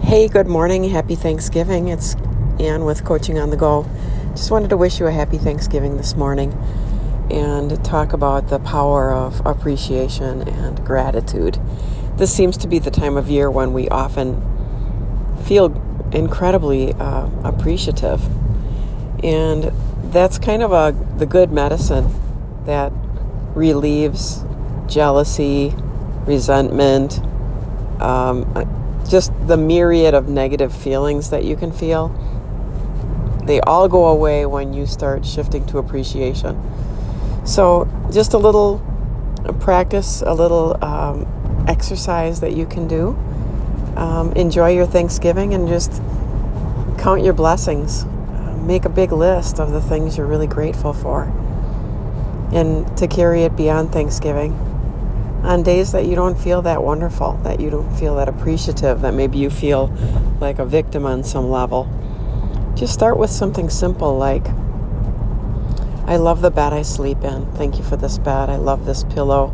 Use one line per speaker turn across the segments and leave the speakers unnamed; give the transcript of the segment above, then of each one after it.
Hey, good morning. Happy Thanksgiving. It's Ann with Coaching on the Go. Just wanted to wish you a happy Thanksgiving this morning and talk about the power of appreciation and gratitude. This seems to be the time of year when we often feel incredibly appreciative. And that's kind of the good medicine that relieves jealousy, resentment, just the myriad of negative feelings that you can feel. They all go away when you start shifting to appreciation. So just a little practice, a little exercise that you can do. Enjoy your Thanksgiving and just count your blessings. Make a big list of the things you're really grateful for. And to carry it beyond Thanksgiving. On days that you don't feel that wonderful, that you don't feel that appreciative, that maybe you feel like a victim on some level, just start with something simple like, I love the bed I sleep in. Thank you for this bed. I love this pillow.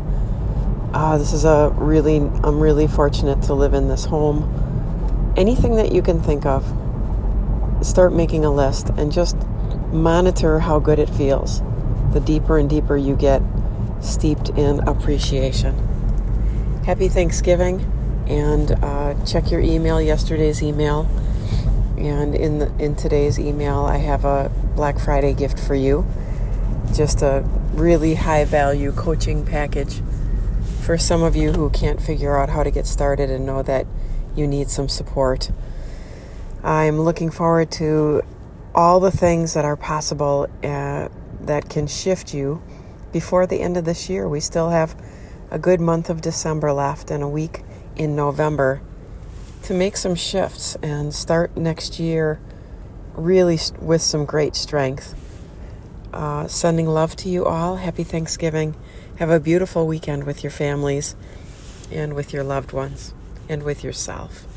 I'm really fortunate to live in this home. Anything that you can think of, start making a list and just monitor how good it feels. The deeper and deeper you get steeped in appreciation. Happy Thanksgiving, and check your email, yesterday's email. And in today's email, I have a Black Friday gift for you. Just a really high value coaching package for some of you who can't figure out how to get started and know that you need some support. I'm looking forward to all the things that are possible that can shift you before the end of this year. We still have a good month of December left and a week in November to make some shifts and start next year really with some great strength. Sending love to you all. Happy Thanksgiving. Have a beautiful weekend with your families and with your loved ones and with yourself.